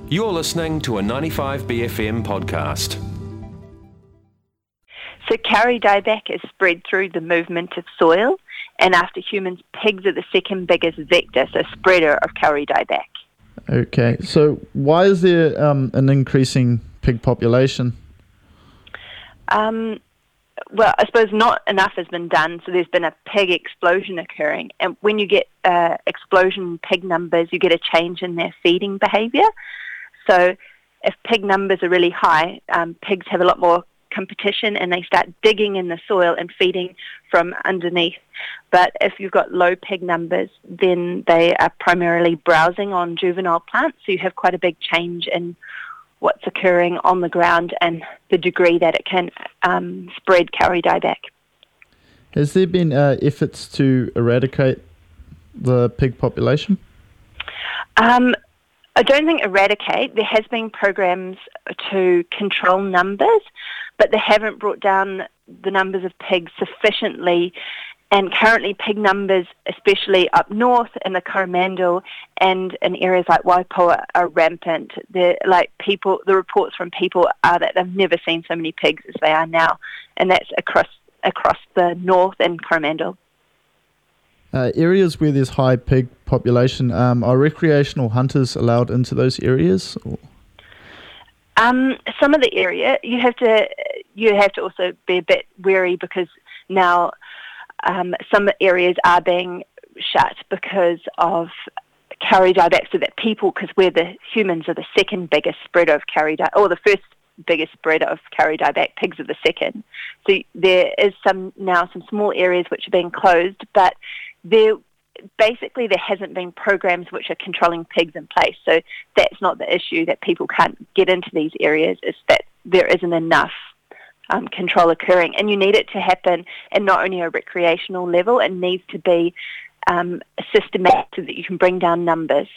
You're listening to a 95BFM podcast. So Kauri dieback is spread through the movement of soil, and after humans, pigs are the second biggest vector, so spreader of Kauri dieback. Okay, so why is there an increasing pig population? Well, I suppose not enough has been done, so there's been a pig explosion occurring, and when you get explosion in pig numbers, you get a change in their feeding behaviour. So if pig numbers are really high, pigs have a lot more competition and they start digging in the soil and feeding from underneath. But if you've got low pig numbers, then they are primarily browsing on juvenile plants, so you have quite a big change in what's occurring on the ground and the degree that it can spread Kauri dieback. Has there been efforts to eradicate the pig population? I don't think eradicate. There has been programs to control numbers, but they haven't brought down the numbers of pigs sufficiently. And currently pig numbers, especially up north in the Coromandel and in areas like Waipoua, are rampant. The reports from people are that they've never seen so many pigs as they are now, and that's across the north and Coromandel. Areas where there's high pig population, are recreational hunters allowed into those areas? Or? Some of the area you have to also be a bit wary, because now some areas are being shut because of Kauri dieback, so that people, because the humans are the second biggest spreader of Kauri dieback, or the first biggest spreader of Kauri dieback, pigs are the second. So there is some small areas which are being closed, but there hasn't been programs which are controlling pigs in place. So that's not the issue, that people can't get into these areas, it's that there isn't enough control occurring. And you need it to happen at not only a recreational level, it needs to be systematic so that you can bring down numbers.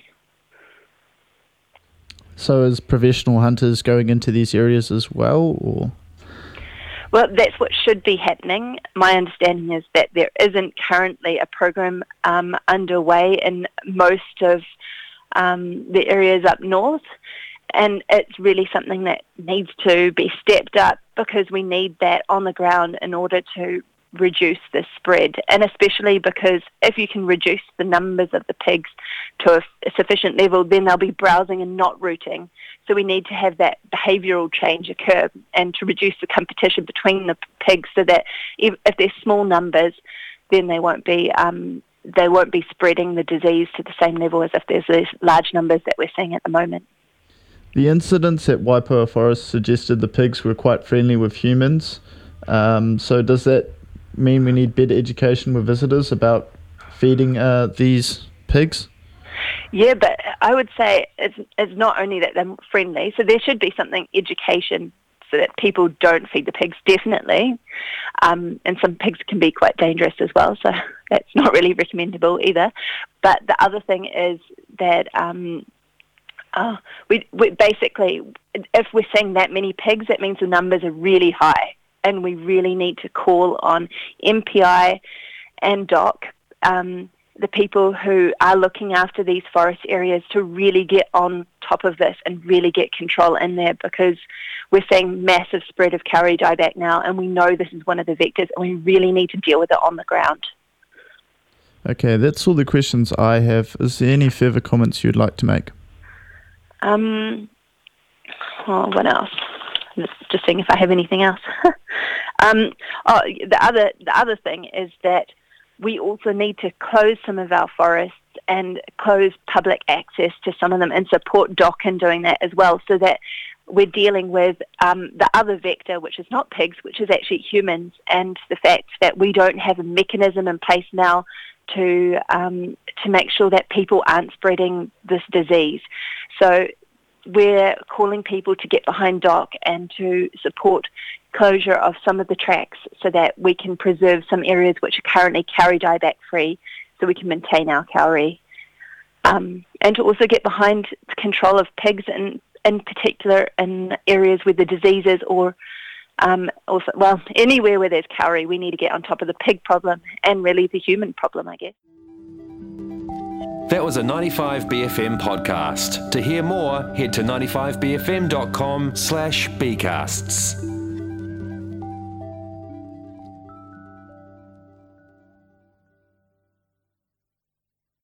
So is professional hunters going into these areas as well, or...? Well, that's what should be happening. My understanding is that there isn't currently a program underway in most of the areas up north, and it's really something that needs to be stepped up, because we need that on the ground in order to reduce the spread, and especially because if you can reduce the numbers of the pigs to a sufficient level, then they'll be browsing and not rooting. So we need to have that behavioural change occur, and to reduce the competition between the pigs, so that if there's small numbers, then they won't be spreading the disease to the same level as if there's these large numbers that we're seeing at the moment. The incidents at Waipoua Forest suggested the pigs were quite friendly with humans. So does that mean we need better education with visitors about feeding these pigs? Yeah, but I would say it's not only that they're friendly, so there should be something education so that people don't feed the pigs, definitely. And some pigs can be quite dangerous as well, so that's not really recommendable either. But the other thing is that we basically, if we're seeing that many pigs, that means the numbers are really high, and we really need to call on MPI and DOC, the people who are looking after these forest areas, to really get on top of this and really get control in there, because we're seeing massive spread of Kauri dieback now, and we know this is one of the vectors, and we really need to deal with it on the ground. Okay, that's all the questions I have. Is there any further comments you'd like to make? What else? Just seeing if I have anything else. The other thing is that we also need to close some of our forests and close public access to some of them, and support DOC in doing that as well, so that we're dealing with the other vector, which is not pigs, which is actually humans, and the fact that we don't have a mechanism in place now to make sure that people aren't spreading this disease. So we're calling people to get behind DOC and to support closure of some of the tracks, so that we can preserve some areas which are currently Kauri dieback free, so we can maintain our Kauri. And to also get behind control of pigs, in particular in areas where the diseases, or anywhere where there's Kauri, we need to get on top of the pig problem and really the human problem, I guess. That was a 95BFM podcast. To hear more, head to 95bfm.com/bcasts.